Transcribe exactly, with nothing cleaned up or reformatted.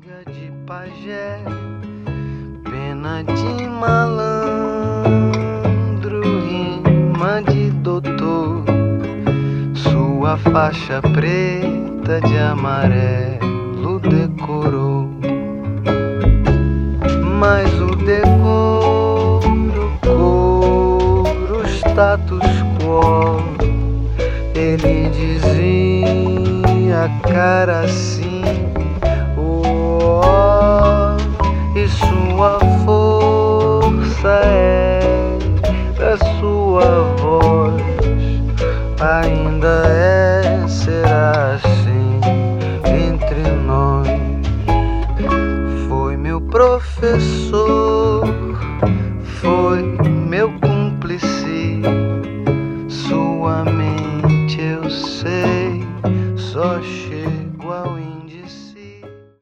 Barriga de pajé, pena de malandro, rima de doutor, sua faixa preta de amarelo decorou. Mas o decoro, coro, status quo, ele dizia cara assim, oh, e sua força era sua voz, ainda é, será assim entre nós. Foi meu professor